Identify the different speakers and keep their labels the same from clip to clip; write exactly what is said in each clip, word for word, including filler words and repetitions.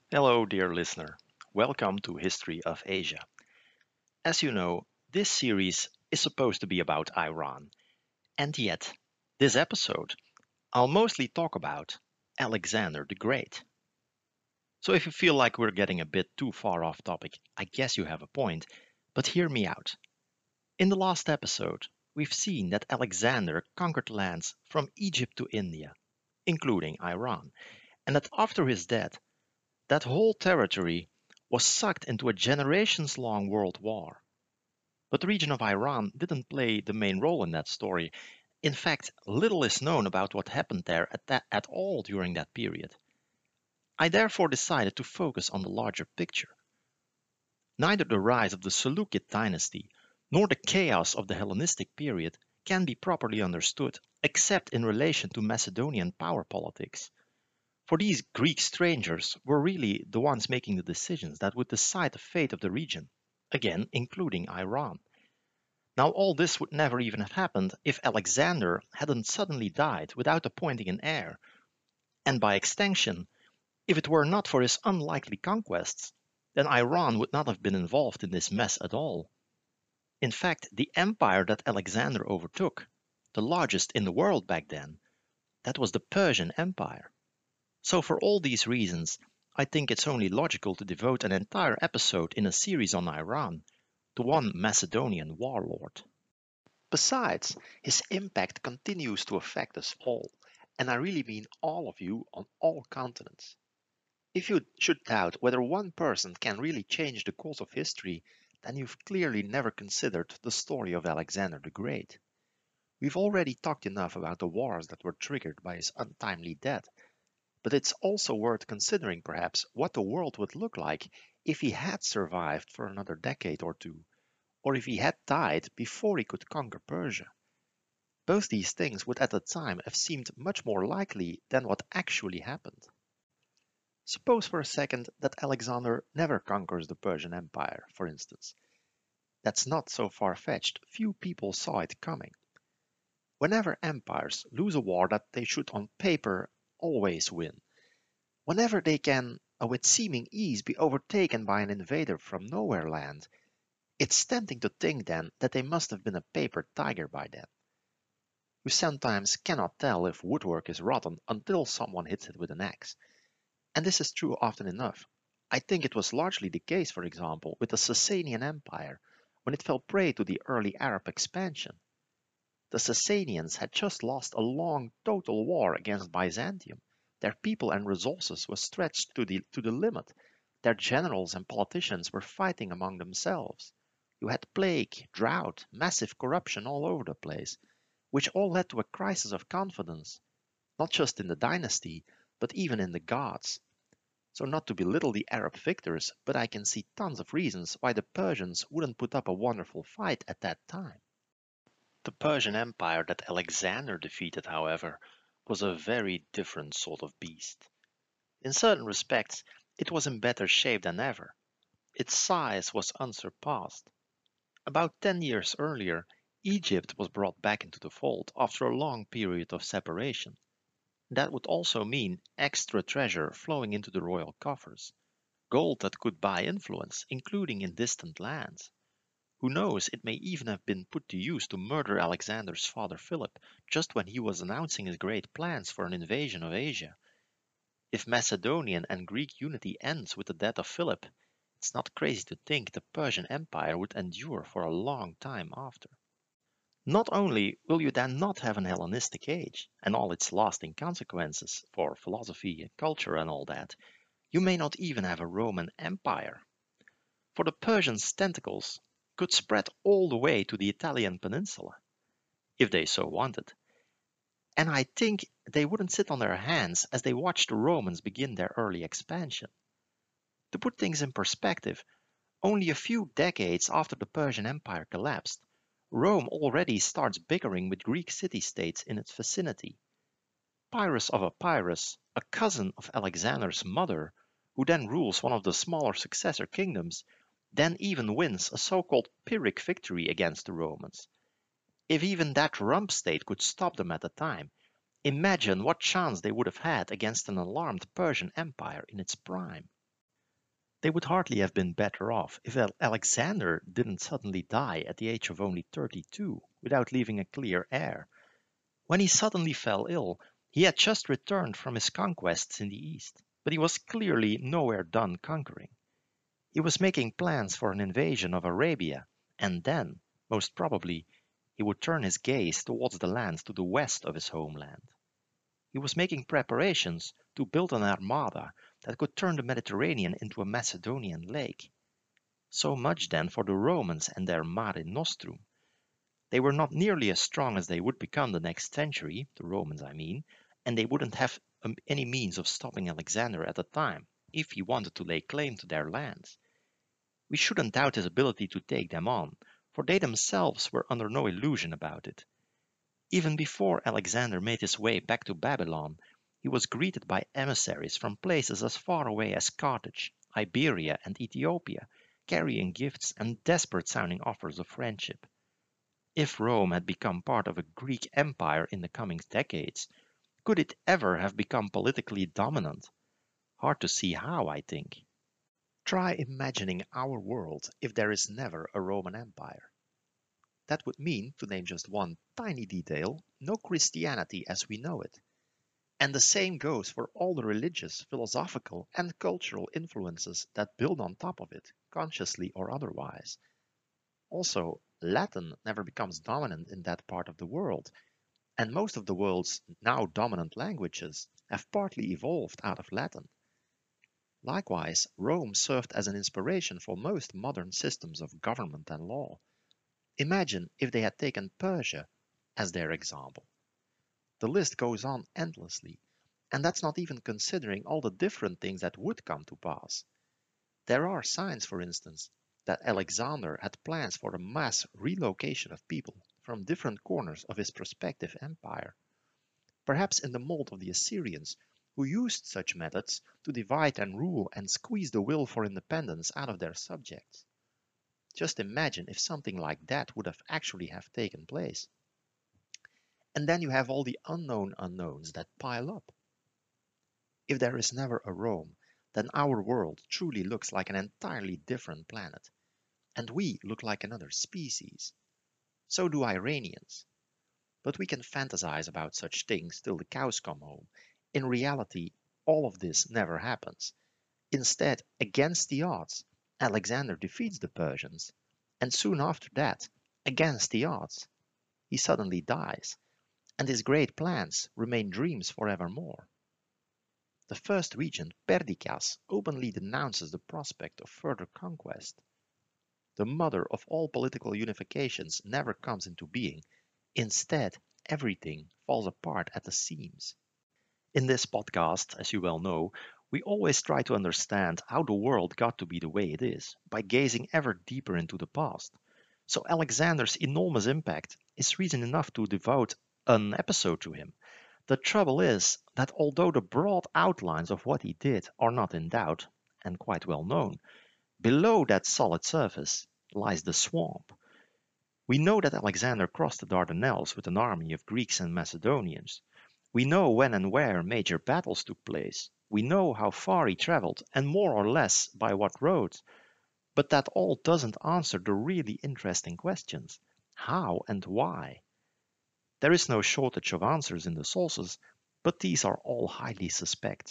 Speaker 1: Hello, dear listener. Welcome to History of Asia. As you know, this series is supposed to be about Iran, and yet, this episode, I'll mostly talk about Alexander the Great. So if you feel like we're getting a bit too far off topic, I guess you have a point, but hear me out. In the last episode, we've seen that Alexander conquered lands from Egypt to India, including Iran, and that after his death, that whole territory was sucked into a generations long world war. But the region of Iran didn't play the main role in that story. In fact, little is known about what happened there at, that, at all during that period. I therefore decided to focus on the larger picture. Neither the rise of the Seleucid dynasty nor the chaos of the Hellenistic period can be properly understood except in relation to Macedonian power politics. For these Greek strangers were really the ones making the decisions that would decide the fate of the region, again, including Iran. Now, all this would never even have happened if Alexander hadn't suddenly died without appointing an heir, and by extension, if it were not for his unlikely conquests, then Iran would not have been involved in this mess at all. In fact, the empire that Alexander overtook, the largest in the world back then, that was the Persian Empire. So, for all these reasons, I think it's only logical to devote an entire episode in a series on Iran to one Macedonian warlord. Besides, his impact continues to affect us all, and I really mean all of you on all continents. If you should doubt whether one person can really change the course of history, then you've clearly never considered the story of Alexander the Great. We've already talked enough about the wars that were triggered by his untimely death, but it's also worth considering perhaps what the world would look like if he had survived for another decade or two, or if he had died before he could conquer Persia. Both these things would at the time have seemed much more likely than what actually happened. Suppose for a second that Alexander never conquers the Persian Empire, for instance. That's not so far-fetched, few people saw it coming. Whenever empires lose a war that they should on paper always win, whenever they can uh, with seeming ease be overtaken by an invader from nowhere land, it's tempting to think then that they must have been a paper tiger by then. You sometimes cannot tell if woodwork is rotten until someone hits it with an axe. And this is true often enough. I think it was largely the case, for example, with the Sasanian Empire when it fell prey to the early Arab expansion. The Sasanians had just lost a long total war against Byzantium. Their people and resources were stretched to the, to the limit. Their generals and politicians were fighting among themselves. You had plague, drought, massive corruption all over the place, which all led to a crisis of confidence, not just in the dynasty, but even in the gods. So not to belittle the Arab victors, but I can see tons of reasons why the Persians wouldn't put up a wonderful fight at that time. The Persian Empire that Alexander defeated, however, was a very different sort of beast. In certain respects, it was in better shape than ever. Its size was unsurpassed. About ten years earlier, Egypt was brought back into the fold after a long period of separation. That would also mean extra treasure flowing into the royal coffers, gold that could buy influence, including in distant lands. Who knows, it may even have been put to use to murder Alexander's father Philip just when he was announcing his great plans for an invasion of Asia. If Macedonian and Greek unity ends with the death of Philip, it's not crazy to think the Persian Empire would endure for a long time after. Not only will you then not have an Hellenistic age and all its lasting consequences for philosophy and culture and all that, you may not even have a Roman Empire. For the Persians' tentacles could spread all the way to the Italian peninsula, if they so wanted. And I think they wouldn't sit on their hands as they watched the Romans begin their early expansion. To put things in perspective, only a few decades after the Persian Empire collapsed, Rome already starts bickering with Greek city-states in its vicinity. Pyrrhus of Epirus, a cousin of Alexander's mother, who then rules one of the smaller successor kingdoms, then even wins a so-called Pyrrhic victory against the Romans. If even that rump state could stop them at the time, imagine what chance they would have had against an alarmed Persian Empire in its prime. They would hardly have been better off if Alexander didn't suddenly die at the age of only thirty-two without leaving a clear heir. When he suddenly fell ill, he had just returned from his conquests in the east, but he was clearly nowhere done conquering. He was making plans for an invasion of Arabia, and then, most probably, he would turn his gaze towards the lands to the west of his homeland. He was making preparations to build an armada that could turn the Mediterranean into a Macedonian lake. So much then for the Romans and their Mare Nostrum. They were not nearly as strong as they would become the next century, the Romans I mean, and they wouldn't have um, any means of stopping Alexander at the time, if he wanted to lay claim to their lands. We shouldn't doubt his ability to take them on, for they themselves were under no illusion about it. Even before Alexander made his way back to Babylon, he was greeted by emissaries from places as far away as Carthage, Iberia, and Ethiopia, carrying gifts and desperate-sounding offers of friendship. If Rome had become part of a Greek empire in the coming decades, could it ever have become politically dominant? Hard to see how, I think. Try imagining our world if there is never a Roman Empire. That would mean, to name just one tiny detail, no Christianity as we know it. And the same goes for all the religious, philosophical, and cultural influences that build on top of it, consciously or otherwise. Also, Latin never becomes dominant in that part of the world, and most of the world's now dominant languages have partly evolved out of Latin. Likewise, Rome served as an inspiration for most modern systems of government and law. Imagine if they had taken Persia as their example. The list goes on endlessly, and that's not even considering all the different things that would come to pass. There are signs, for instance, that Alexander had plans for a mass relocation of people from different corners of his prospective empire, perhaps in the mold of the Assyrians, who used such methods to divide and rule and squeeze the will for independence out of their subjects. Just imagine if something like that would have actually have taken place. And then you have all the unknown unknowns that pile up. If there is never a Rome, then our world truly looks like an entirely different planet, and we look like another species. So do Iranians. But we can fantasize about such things till the cows come home. In reality, all of this never happens. Instead, against the odds, Alexander defeats the Persians, and soon after that, against the odds, he suddenly dies, and his great plans remain dreams forevermore. The first regent, Perdiccas, openly denounces the prospect of further conquest. The mother of all political unifications never comes into being. Instead, everything falls apart at the seams. In this podcast, as you well know, we always try to understand how the world got to be the way it is by gazing ever deeper into the past. So Alexander's enormous impact is reason enough to devote an episode to him. The trouble is that although the broad outlines of what he did are not in doubt, and quite well known, below that solid surface lies the swamp. We know that Alexander crossed the Dardanelles with an army of Greeks and Macedonians. We know when and where major battles took place. We know how far he traveled, and more or less by what roads. But that all doesn't answer the really interesting questions. How and why? There is no shortage of answers in the sources, but these are all highly suspect.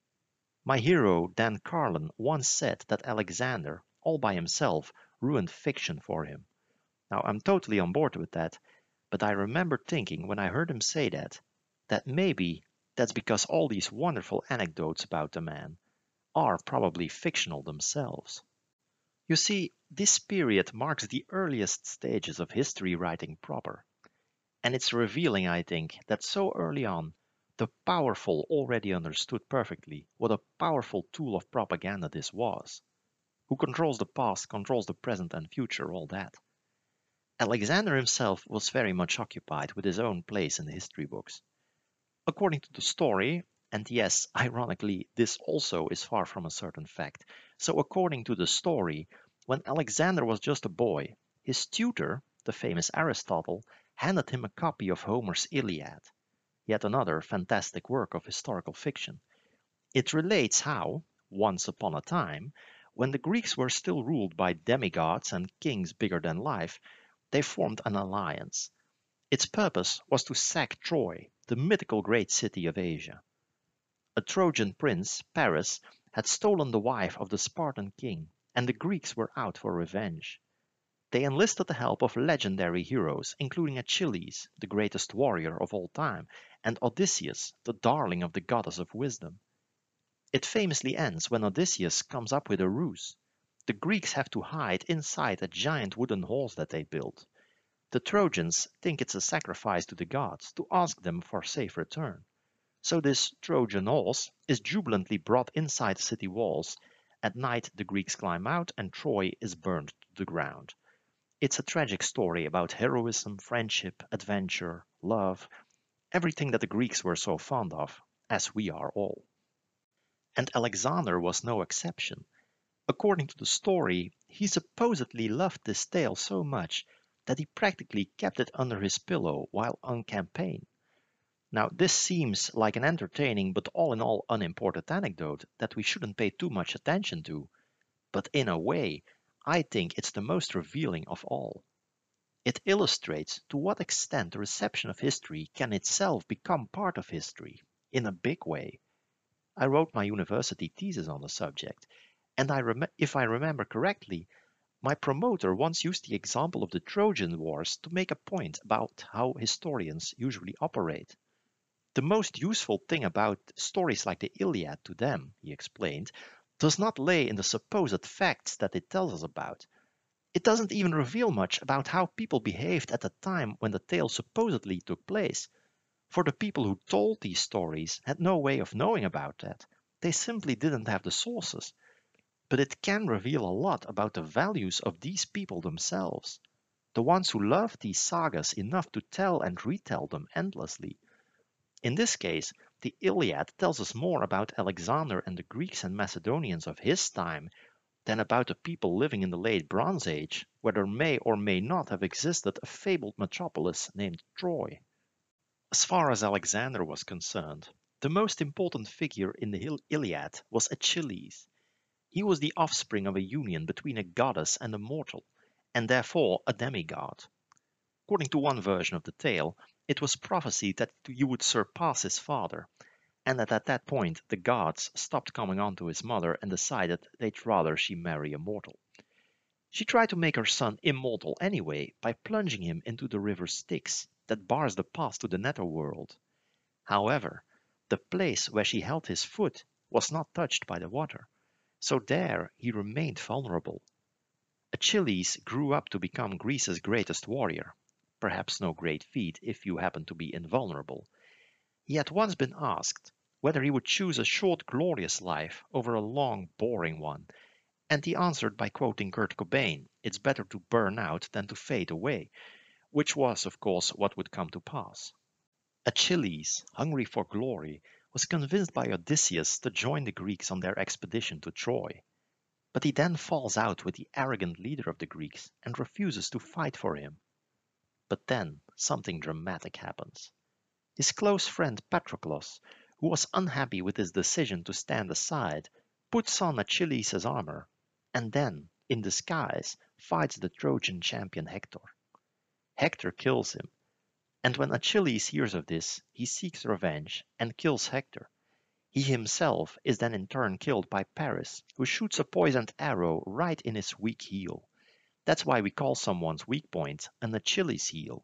Speaker 1: My hero, Dan Carlin, once said that Alexander, all by himself, ruined fiction for him. Now, I'm totally on board with that, but I remember thinking when I heard him say that, that maybe that's because all these wonderful anecdotes about the man are probably fictional themselves. You see, this period marks the earliest stages of history writing proper. And it's revealing, I think, that so early on, the powerful already understood perfectly what a powerful tool of propaganda this was. Who controls the past, controls the present and future, all that. Alexander himself was very much occupied with his own place in the history books. According to the story, and yes, ironically, this also is far from a certain fact, so according to the story, when Alexander was just a boy, his tutor, the famous Aristotle, handed him a copy of Homer's Iliad, yet another fantastic work of historical fiction. It relates how, once upon a time, When the Greeks were still ruled by demigods and kings bigger than life, they formed an alliance. Its purpose was to sack Troy, the mythical great city of Asia. A Trojan prince, Paris, had stolen the wife of the Spartan king, and the Greeks were out for revenge. They enlisted the help of legendary heroes, including Achilles, the greatest warrior of all time, and Odysseus, the darling of the goddess of wisdom. It famously ends when Odysseus comes up with a ruse. The Greeks have to hide inside a giant wooden horse that they built. The Trojans think it's a sacrifice to the gods to ask them for safe return. So this Trojan horse is jubilantly brought inside the city walls. At night the Greeks climb out and Troy is burned to the ground. It's a tragic story about heroism, friendship, adventure, love, everything that the Greeks were so fond of, as we are all. And Alexander was no exception. According to the story, he supposedly loved this tale so much that he practically kept it under his pillow while on campaign. Now, this seems like an entertaining but all in all unimportant anecdote that we shouldn't pay too much attention to, but in a way, I think it's the most revealing of all. It illustrates to what extent the reception of history can itself become part of history, in a big way. I wrote my university thesis on the subject, and I rem- if I remember correctly, my promoter once used the example of the Trojan Wars to make a point about how historians usually operate. The most useful thing about stories like the Iliad to them, he explained, does not lay in the supposed facts that it tells us about. It doesn't even reveal much about how people behaved at the time when the tale supposedly took place. For the people who told these stories had no way of knowing about that. They simply didn't have the sources. But it can reveal a lot about the values of these people themselves. The ones who loved these sagas enough to tell and retell them endlessly. In this case, the Iliad tells us more about Alexander and the Greeks and Macedonians of his time than about the people living in the late Bronze Age, where there may or may not have existed a fabled metropolis named Troy. As far as Alexander was concerned, the most important figure in the Iliad was Achilles. He was the offspring of a union between a goddess and a mortal, and therefore a demigod. According to one version of the tale, it was prophesied that he would surpass his father, and that at that point the gods stopped coming on to his mother and decided they'd rather she marry a mortal. She tried to make her son immortal anyway by plunging him into the river Styx that bars the path to the netherworld. However, the place where she held his foot was not touched by the water, so there he remained vulnerable. Achilles grew up to become Greece's greatest warrior. Perhaps no great feat if you happen to be invulnerable. He had once been asked whether he would choose a short, glorious life over a long, boring one, and he answered by quoting Kurt Cobain, "It's better to burn out than to fade away," which was, of course, what would come to pass. Achilles, hungry for glory, was convinced by Odysseus to join the Greeks on their expedition to Troy. But he then falls out with the arrogant leader of the Greeks and refuses to fight for him. But then something dramatic happens. His close friend Patroclus, who was unhappy with his decision to stand aside, puts on Achilles' armor, and then, in disguise, fights the Trojan champion Hector. Hector kills him, and when Achilles hears of this, he seeks revenge and kills Hector. He himself is then in turn killed by Paris, who shoots a poisoned arrow right in his weak heel. That's why we call someone's weak point an Achilles heel.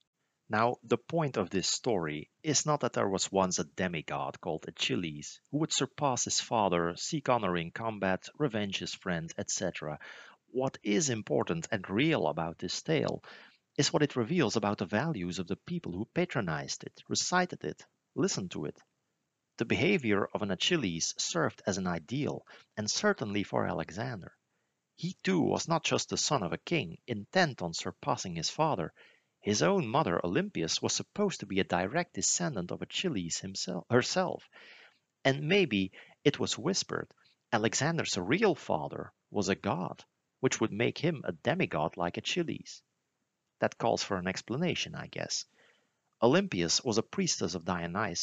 Speaker 1: Now, the point of this story is not that there was once a demigod called Achilles who would surpass his father, seek honor in combat, revenge his friend, et cetera. What is important and real about this tale is what it reveals about the values of the people who patronized it, recited it, listened to it. The behavior of an Achilles served as an ideal, and certainly for Alexander. He too was not just the son of a king, intent on surpassing his father. His own mother Olympias was supposed to be a direct descendant of Achilles himself, herself, and maybe it was whispered Alexander's real father was a god, which would make him a demigod like Achilles. That calls for an explanation, I guess. Olympias was a priestess of Dionysus,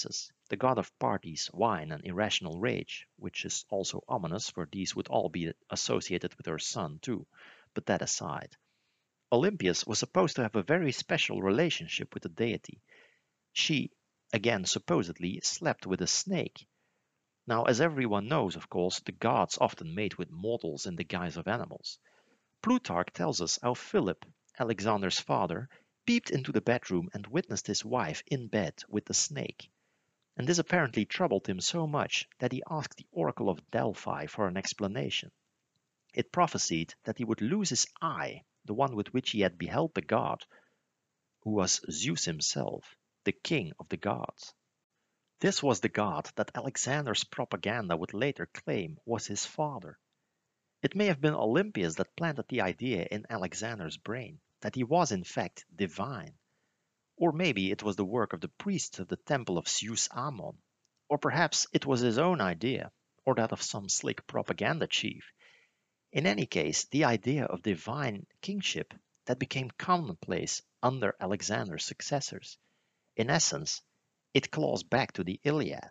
Speaker 1: the god of parties, wine, and irrational rage, which is also ominous, for these would all be associated with her son too. But that aside, Olympias was supposed to have a very special relationship with the deity. She, again supposedly, slept with a snake. Now, as everyone knows, of course, the gods often mate with mortals in the guise of animals. Plutarch tells us how Philip, Alexander's father, peeped into the bedroom and witnessed his wife in bed with the snake. And this apparently troubled him so much that he asked the oracle of Delphi for an explanation. It prophesied that he would lose his eye, the one with which he had beheld the god, who was Zeus himself, the king of the gods. This was the god that Alexander's propaganda would later claim was his father. It may have been Olympias that planted the idea in Alexander's brain that he was in fact divine. Or maybe it was the work of the priests of the temple of Zeus Ammon. Or perhaps it was his own idea, or that of some slick propaganda chief. In any case, the idea of divine kingship that became commonplace under Alexander's successors. In essence, it claws back to the Iliad.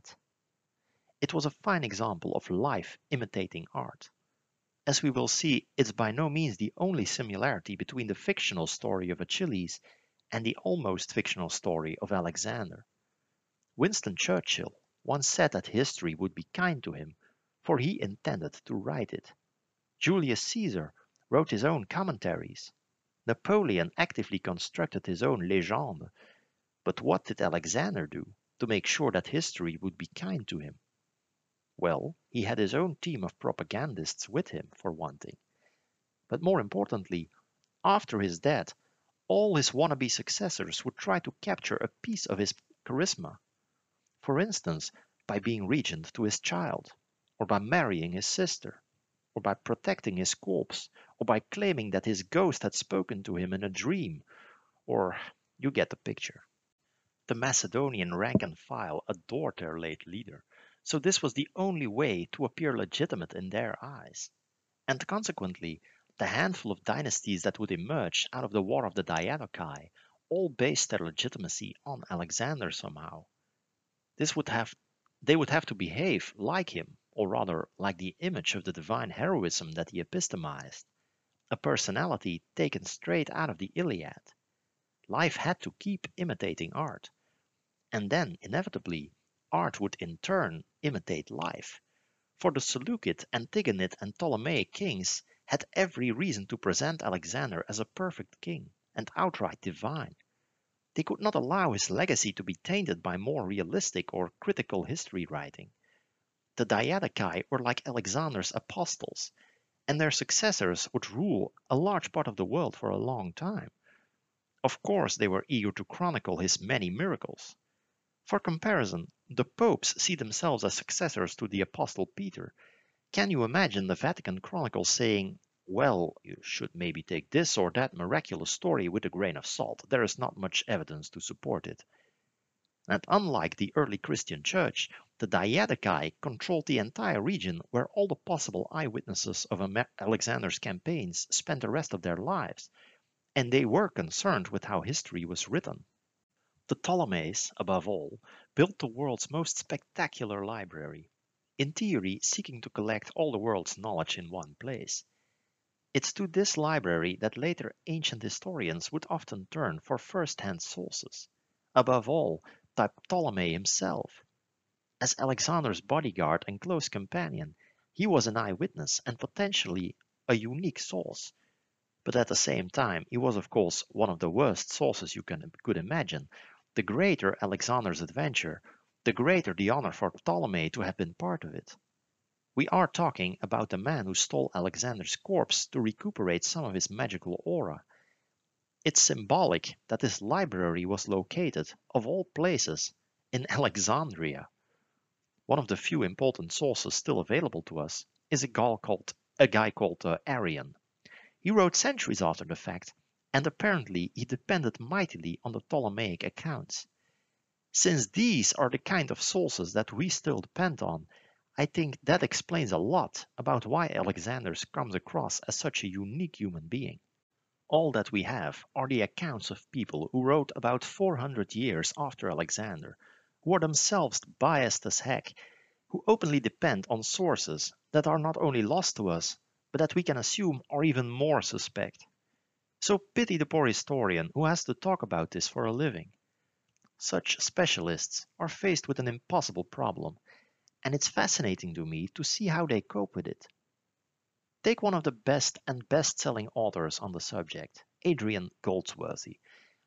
Speaker 1: It was a fine example of life imitating art. As we will see, it's by no means the only similarity between the fictional story of Achilles and the almost fictional story of Alexander. Winston Churchill once said that history would be kind to him, for he intended to write it. Julius Caesar wrote his own commentaries. Napoleon actively constructed his own légende. But what did Alexander do to make sure that history would be kind to him? Well, he had his own team of propagandists with him, for one thing. But more importantly, after his death, all his wannabe successors would try to capture a piece of his charisma. For instance, by being regent to his child, or by marrying his sister, or by protecting his corpse, or by claiming that his ghost had spoken to him in a dream, or you get the picture. The Macedonian rank and file adored their late leader, so this was the only way to appear legitimate in their eyes. And consequently, the handful of dynasties that would emerge out of the War of the Diadochi all based their legitimacy on Alexander somehow. This would have, they would have to behave like him, or rather like the image of the divine heroism that he epistomized, a personality taken straight out of the Iliad. Life had to keep imitating art. And then, inevitably, art would in turn imitate life. For the Seleucid, Antigonid, and Ptolemaic kings had every reason to present Alexander as a perfect king and outright divine. They could not allow his legacy to be tainted by more realistic or critical history writing. The Diadochi were like Alexander's apostles, and their successors would rule a large part of the world for a long time. Of course, they were eager to chronicle his many miracles. For comparison, the popes see themselves as successors to the apostle Peter. Can you imagine the Vatican Chronicle saying, well, you should maybe take this or that miraculous story with a grain of salt. There is not much evidence to support it. And unlike the early Christian church, the Diadochi controlled the entire region where all the possible eyewitnesses of Alexander's campaigns spent the rest of their lives, and they were concerned with how history was written. The Ptolemies, above all, built the world's most spectacular library, in theory seeking to collect all the world's knowledge in one place. It's to this library that later ancient historians would often turn for first-hand sources, above all, by Ptolemy himself. As Alexander's bodyguard and close companion, he was an eyewitness and potentially a unique source. But at the same time, he was of course one of the worst sources you can, could imagine. The greater Alexander's adventure, the greater the honor for Ptolemy to have been part of it. We are talking about the man who stole Alexander's corpse to recuperate some of his magical aura. It's symbolic that this library was located, of all places, in Alexandria. One of the few important sources still available to us is a guy called, a guy called uh, Arrian. He wrote centuries after the fact, and apparently he depended mightily on the Ptolemaic accounts. Since these are the kind of sources that we still depend on, I think that explains a lot about why Alexander comes across as such a unique human being. All that we have are the accounts of people who wrote about four hundred years after Alexander, who are themselves biased as heck, who openly depend on sources that are not only lost to us, but that we can assume are even more suspect. So pity the poor historian who has to talk about this for a living. Such specialists are faced with an impossible problem, and it's fascinating to me to see how they cope with it. Take one of the best and best-selling authors on the subject, Adrian Goldsworthy.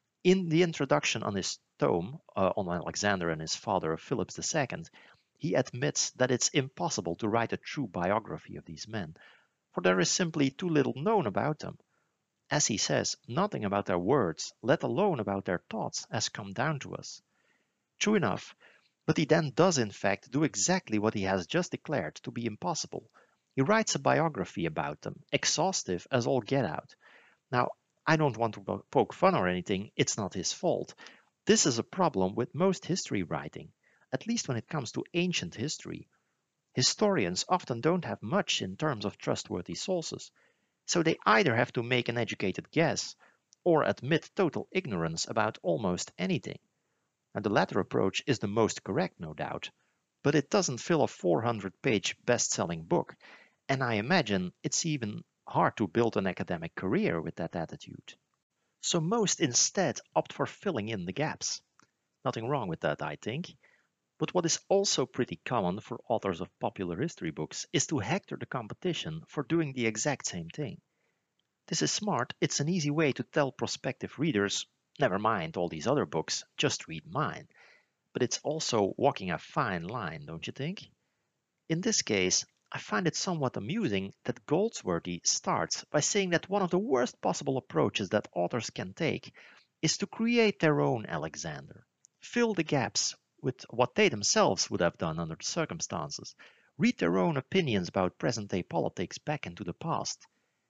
Speaker 1: In the introduction on his tome uh, on Alexander and his father, Philip the Second, he admits that it's impossible to write a true biography of these men, for there is simply too little known about them. As he says, nothing about their words, let alone about their thoughts, has come down to us. True enough, but he then does in fact do exactly what he has just declared to be impossible. He writes a biography about them, exhaustive as all get out. Now, I don't want to poke fun or anything, it's not his fault. This is a problem with most history writing, at least when it comes to ancient history. Historians often don't have much in terms of trustworthy sources, so they either have to make an educated guess or admit total ignorance about almost anything. And the latter approach is the most correct, no doubt, but it doesn't fill a four hundred page best-selling book, and I imagine it's even hard to build an academic career with that attitude. So most instead opt for filling in the gaps. Nothing wrong with that, I think. But what is also pretty common for authors of popular history books is to hector the competition for doing the exact same thing. This is smart, it's an easy way to tell prospective readers, never mind all these other books, just read mine. But it's also walking a fine line, don't you think? In this case, I find it somewhat amusing that Goldsworthy starts by saying that one of the worst possible approaches that authors can take is to create their own Alexander, fill the gaps with what they themselves would have done under the circumstances, read their own opinions about present-day politics back into the past.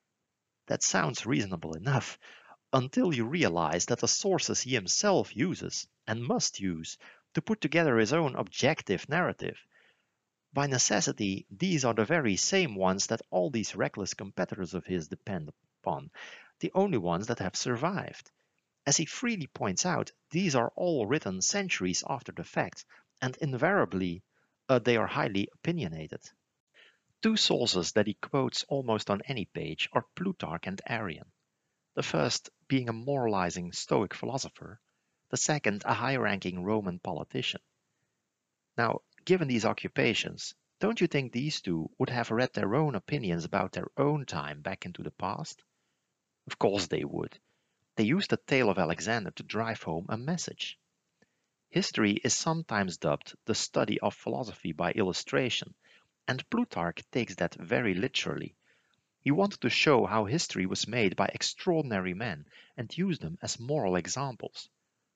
Speaker 1: That sounds reasonable enough, until you realize that the sources he himself uses, and must use, to put together his own objective narrative. By necessity, these are the very same ones that all these reckless competitors of his depend upon, the only ones that have survived. As he freely points out, these are all written centuries after the fact, and invariably uh, they are highly opinionated. Two sources that he quotes almost on any page are Plutarch and Arrian. The first being a moralizing Stoic philosopher, the second a high-ranking Roman politician. Now, given these occupations, don't you think these two would have read their own opinions about their own time back into the past? Of course they would. They used the tale of Alexander to drive home a message. History is sometimes dubbed the study of philosophy by illustration, and Plutarch takes that very literally. He wanted to show how history was made by extraordinary men and used them as moral examples.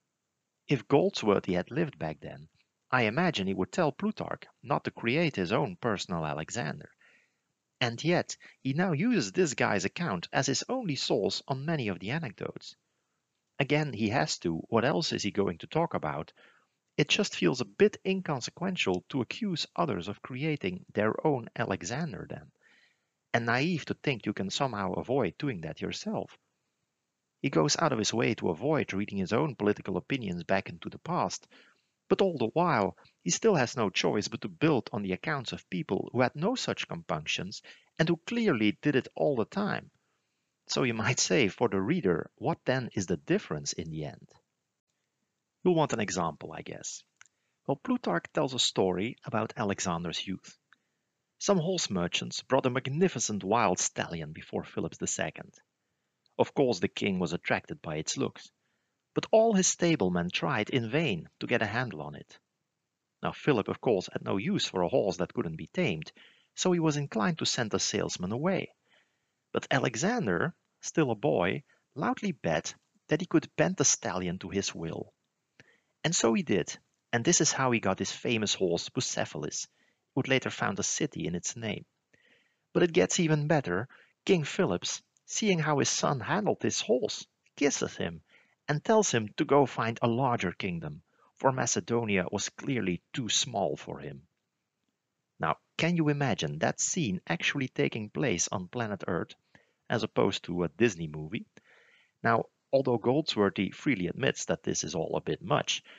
Speaker 1: If Goldsworthy had lived back then, I imagine he would tell Plutarch not to create his own personal Alexander. And yet, he now uses this guy's account as his only source on many of the anecdotes. Again, he has to, what else is he going to talk about? It just feels a bit inconsequential to accuse others of creating their own Alexander then, and naive to think you can somehow avoid doing that yourself. He goes out of his way to avoid reading his own political opinions back into the past, but all the while he still has no choice but to build on the accounts of people who had no such compunctions and who clearly did it all the time. So you might say for the reader, what then is the difference in the end? You'll want an example, I guess. Well, Plutarch tells a story about Alexander's youth. Some horse merchants brought a magnificent wild stallion before Philip the Second. Of course the king was attracted by its looks, but all his stablemen tried in vain to get a handle on it. Now Philip, of course, had no use for a horse that couldn't be tamed, so he was inclined to send the salesman away. But Alexander, still a boy, loudly bet that he could bend the stallion to his will. And so he did, and this is how he got his famous horse Bucephalus, who would later found a city in its name. But it gets even better. King Philip, seeing how his son handled his horse, kisses him and tells him to go find a larger kingdom, for Macedonia was clearly too small for him. Now, can you imagine that scene actually taking place on planet Earth, as opposed to a Disney movie? Now, although Goldsworthy freely admits that this is all a bit much,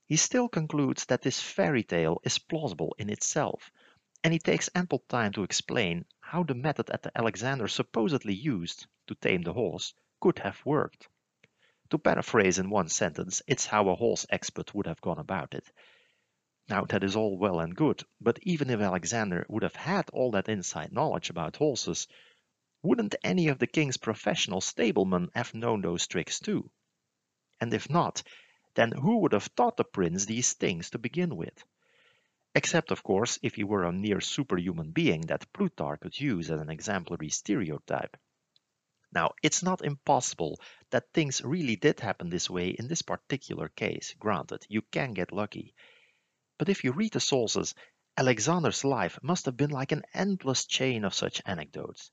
Speaker 1: He still concludes that this fairy tale is plausible in itself, and he takes ample time to explain how the method that Alexander supposedly used to tame the horse could have worked. To paraphrase in one sentence, it's how a horse expert would have gone about it. Now, that is all well and good, but even if Alexander would have had all that inside knowledge about horses, wouldn't any of the king's professional stablemen have known those tricks too? And if not, then who would have taught the prince these things to begin with? Except, of course, if he were a near superhuman being that Plutarch could use as an exemplary stereotype. Now, it's not impossible that things really did happen this way in this particular case. Granted, you can get lucky. But if you read the sources, Alexander's life must have been like an endless chain of such anecdotes.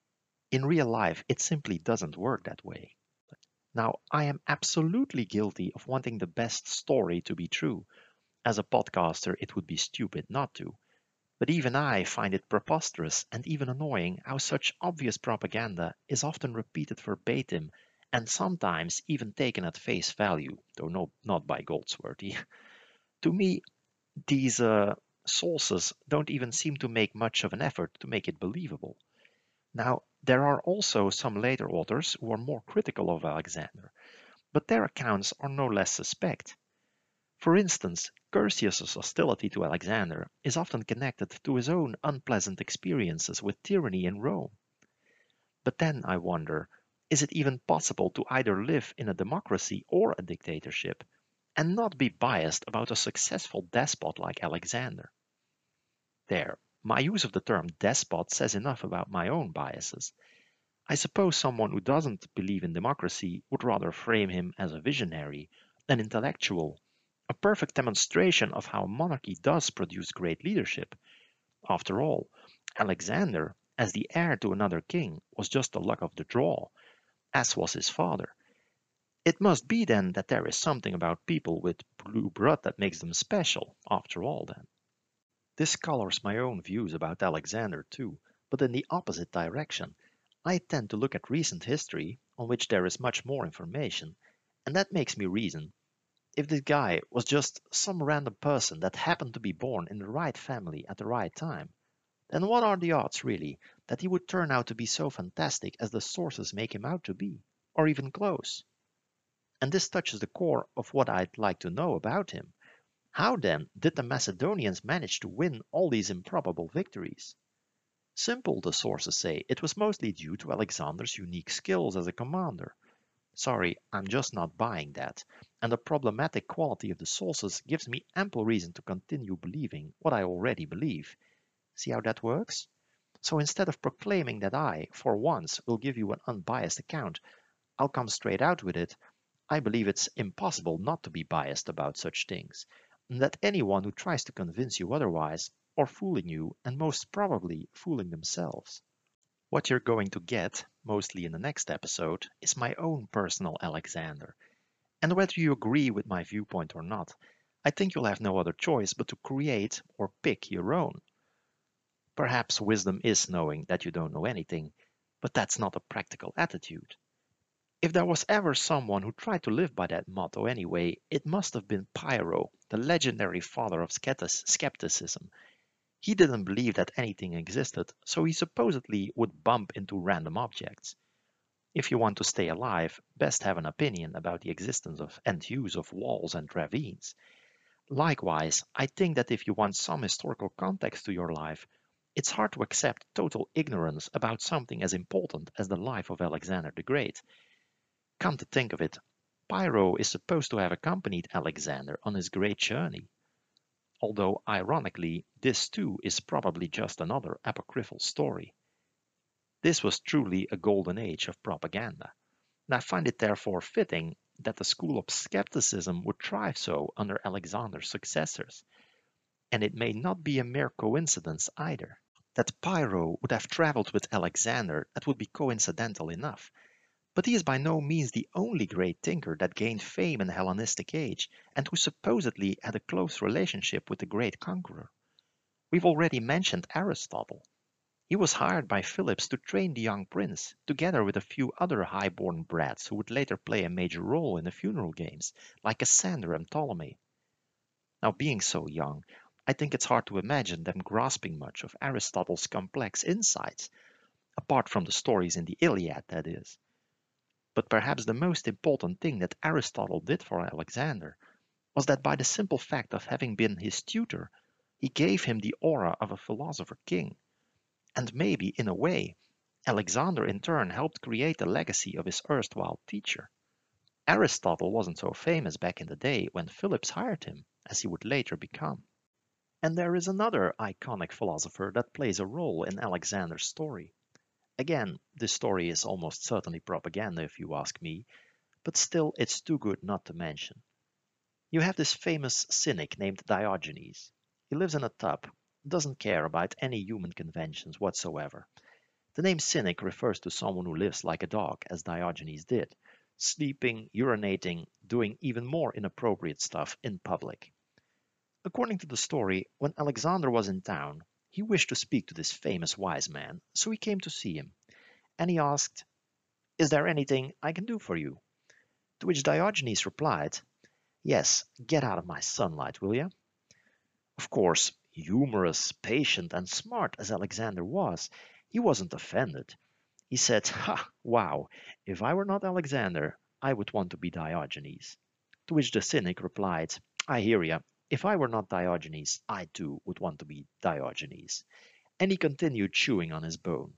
Speaker 1: In real life, it simply doesn't work that way. Now, I am absolutely guilty of wanting the best story to be true. As a podcaster, it would be stupid not to. But even I find it preposterous and even annoying how such obvious propaganda is often repeated verbatim and sometimes even taken at face value, though no, not by Goldsworthy. To me, these uh, sources don't even seem to make much of an effort to make it believable. Now, there are also some later authors who are more critical of Alexander, but their accounts are no less suspect. For instance, Curtius's hostility to Alexander is often connected to his own unpleasant experiences with tyranny in Rome. But then I wonder, is it even possible to either live in a democracy or a dictatorship and not be biased about a successful despot like Alexander? There, my use of the term despot says enough about my own biases. I suppose someone who doesn't believe in democracy would rather frame him as a visionary, an intellectual, a perfect demonstration of how monarchy does produce great leadership. After all, Alexander, as the heir to another king, was just the luck of the draw, as was his father. It must be then that there is something about people with blue blood that makes them special, after all, then. This colors my own views about Alexander too, but in the opposite direction. I tend to look at recent history, on which there is much more information, and that makes me reason. If this guy was just some random person that happened to be born in the right family at the right time, then what are the odds, really, that he would turn out to be so fantastic as the sources make him out to be, or even close? And this touches the core of what I'd like to know about him. How then did the Macedonians manage to win all these improbable victories? Simple, the sources say, it was mostly due to Alexander's unique skills as a commander. Sorry, I'm just not buying that, and the problematic quality of the sources gives me ample reason to continue believing what I already believe. See how that works? So instead of proclaiming that I, for once, will give you an unbiased account, I'll come straight out with it. I believe it's impossible not to be biased about such things, and that anyone who tries to convince you otherwise are fooling you and most probably fooling themselves. What you're going to get, mostly in the next episode, is my own personal Alexander. And whether you agree with my viewpoint or not, I think you'll have no other choice but to create or pick your own. Perhaps wisdom is knowing that you don't know anything, but that's not a practical attitude. If there was ever someone who tried to live by that motto anyway, it must have been Pyrrho, the legendary father of skepticism. He didn't believe that anything existed, so he supposedly would bump into random objects. If you want to stay alive, best have an opinion about the existence of and use of walls and ravines. Likewise, I think that if you want some historical context to your life, it's hard to accept total ignorance about something as important as the life of Alexander the Great. Come to think of it, Pyrrho is supposed to have accompanied Alexander on his great journey. Although, ironically, this too is probably just another apocryphal story. This was truly a golden age of propaganda, and I find it therefore fitting that the school of skepticism would thrive so under Alexander's successors. And it may not be a mere coincidence either. That Pyrrho would have traveled with Alexander, that would be coincidental enough. But he is by no means the only great thinker that gained fame in the Hellenistic age, and who supposedly had a close relationship with the great conqueror. We've already mentioned Aristotle. He was hired by Phillips to train the young prince, together with a few other high-born brats who would later play a major role in the funeral games, like Cassander and Ptolemy. Now, being so young, I think it's hard to imagine them grasping much of Aristotle's complex insights, apart from the stories in the Iliad, that is. But perhaps the most important thing that Aristotle did for Alexander was that by the simple fact of having been his tutor, he gave him the aura of a philosopher king. And maybe, in a way, Alexander in turn helped create the legacy of his erstwhile teacher. Aristotle wasn't so famous back in the day when Phillips hired him, as he would later become. And there is another iconic philosopher that plays a role in Alexander's story. Again, this story is almost certainly propaganda if you ask me, but still it's too good not to mention. You have this famous cynic named Diogenes. He lives in a tub, doesn't care about any human conventions whatsoever. The name cynic refers to someone who lives like a dog, as Diogenes did, sleeping, urinating, doing even more inappropriate stuff in public. According to the story, when Alexander was in town, he wished to speak to this famous wise man, so he came to see him, and he asked, "Is there anything I can do for you?" To which Diogenes replied, "Yes, get out of my sunlight, will you?" Of course, humorous, patient, and smart as Alexander was, he wasn't offended. He said, "Ha, wow, if I were not Alexander, I would want to be Diogenes." To which the cynic replied, "I hear ya. If I were not Diogenes, I too would want to be Diogenes." And he continued chewing on his bone.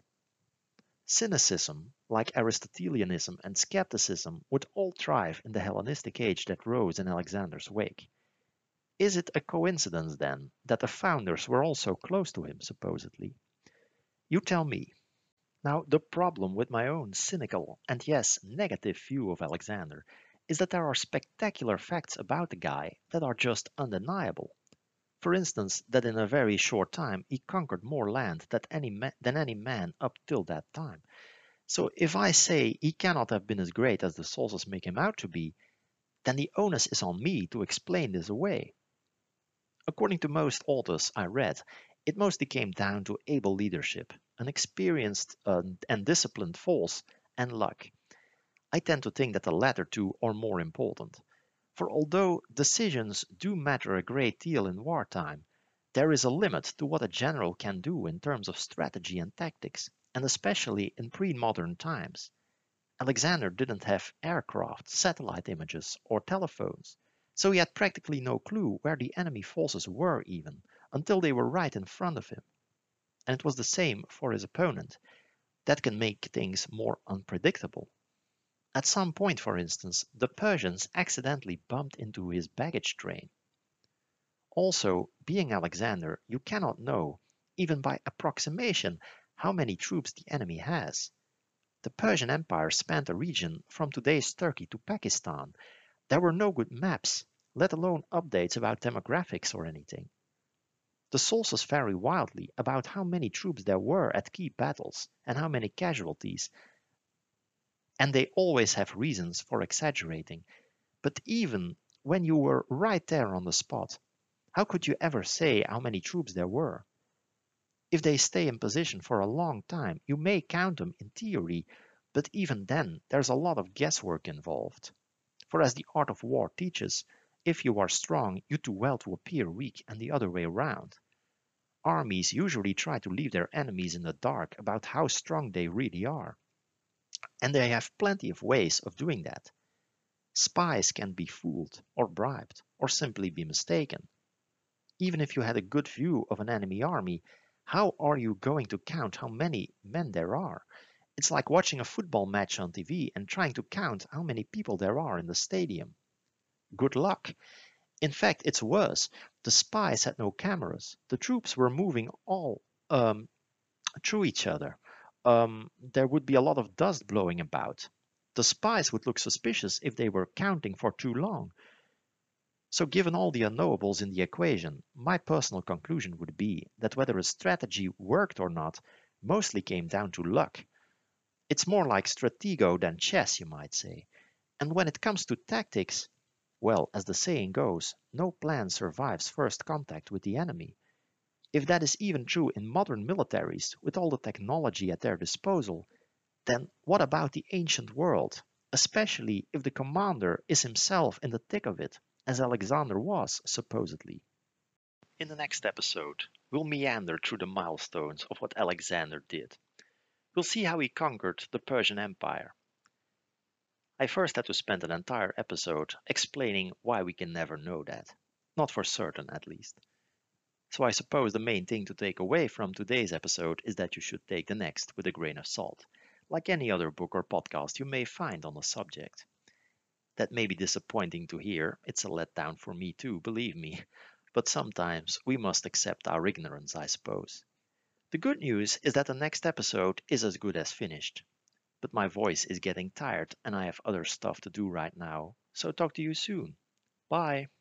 Speaker 1: Cynicism, like Aristotelianism and skepticism, would all thrive in the Hellenistic age that rose in Alexander's wake. Is it a coincidence, then, that the founders were all so close to him, supposedly? You tell me. Now, the problem with my own cynical and yes, negative view of Alexander is that there are spectacular facts about the guy that are just undeniable. For instance, that in a very short time he conquered more land than any, ma- than any man up till that time. So if I say he cannot have been as great as the sources make him out to be, then the onus is on me to explain this away. According to most authors I read, it mostly came down to able leadership, an experienced uh, and disciplined force, and luck. I tend to think that the latter two are more important. For although decisions do matter a great deal in wartime, there is a limit to what a general can do in terms of strategy and tactics, and especially in pre-modern times. Alexander didn't have aircraft, satellite images, or telephones, so he had practically no clue where the enemy forces were even, until they were right in front of him. And it was the same for his opponent. That can make things more unpredictable. At some point, for instance, the Persians accidentally bumped into his baggage train. Also, being Alexander, you cannot know, even by approximation, how many troops the enemy has. The Persian Empire spanned a region from today's Turkey to Pakistan. There were no good maps, let alone updates about demographics or anything. The sources vary wildly about how many troops there were at key battles and how many casualties, and they always have reasons for exaggerating. But even when you were right there on the spot, how could you ever say how many troops there were? If they stay in position for a long time, you may count them in theory, but even then, there's a lot of guesswork involved. For as the art of war teaches, if you are strong, you do well to appear weak, and the other way around. Armies usually try to leave their enemies in the dark about how strong they really are. And they have plenty of ways of doing that. Spies can be fooled, or bribed, or simply be mistaken. Even if you had a good view of an enemy army, how are you going to count how many men there are? It's like watching a football match on T V and trying to count how many people there are in the stadium. Good luck. In fact, it's worse. The spies had no cameras. The troops were moving all um, through each other. Um, there would be a lot of dust blowing about. The spies would look suspicious if they were counting for too long. So given all the unknowables in the equation, my personal conclusion would be that whether a strategy worked or not mostly came down to luck. It's more like stratego than chess, you might say. And when it comes to tactics, well, as the saying goes, no plan survives first contact with the enemy. If that is even true in modern militaries with all the technology at their disposal, then what about the ancient world, especially if the commander is himself in the thick of it? as Alexander was, supposedly. In the next episode, we'll meander through the milestones of what Alexander did. We'll see how he conquered the Persian Empire. I first had to spend an entire episode explaining why we can never know that. Not for certain, at least. So I suppose the main thing to take away from today's episode is that you should take the next with a grain of salt, like any other book or podcast you may find on the subject. That may be disappointing to hear, it's a letdown for me too, believe me, but sometimes we must accept our ignorance, I suppose. The good news is that the next episode is as good as finished, but my voice is getting tired and I have other stuff to do right now, so talk to you soon. Bye!